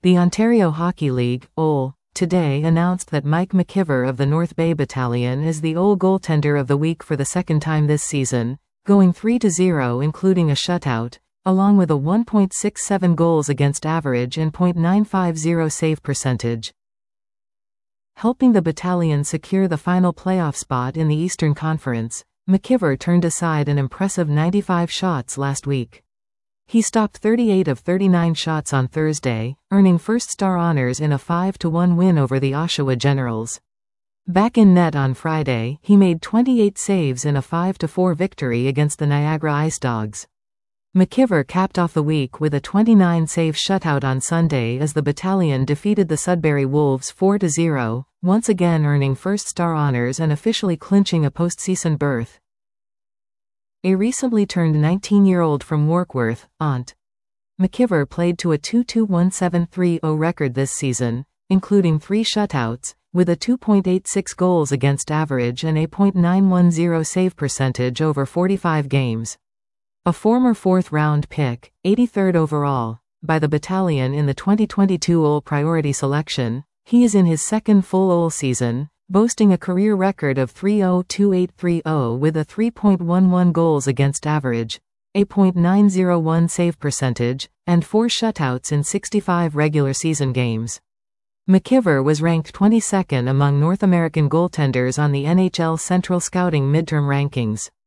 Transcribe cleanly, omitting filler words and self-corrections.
The Ontario Hockey League, OL, today announced that Mike McIver of the North Bay Battalion is the OL goaltender of the week for the second time this season, going 3-0 including a shutout, along with a 1.67 goals against average and .950 save percentage. Helping the battalion secure the final playoff spot in the Eastern Conference, McIver turned aside an impressive 95 shots last week. He stopped 38 of 39 shots on Thursday, earning first-star honors in a 5-1 win over the Oshawa Generals. Back in net on Friday, he made 28 saves in a 5-4 victory against the Niagara Ice Dogs. McIver capped off the week with a 29-save shutout on Sunday as the battalion defeated the Sudbury Wolves 4-0, once again earning first-star honors and officially clinching a postseason berth. A recently turned 19-year-old from Warkworth, Ont. McIver played to a 2.2173 record this season, including 3 shutouts, with a 2.86 goals against average and a .910 save percentage over 45 games. A former 4th-round pick, 83rd overall, by the battalion in the 2022 OL Priority Selection, he is in his second full OL season, boasting a career record of 3.02830 with a 3.11 goals against average, a .901 save percentage, and 4 shutouts in 65 regular season games. McIver was ranked 22nd among North American goaltenders on the NHL Central Scouting midterm rankings.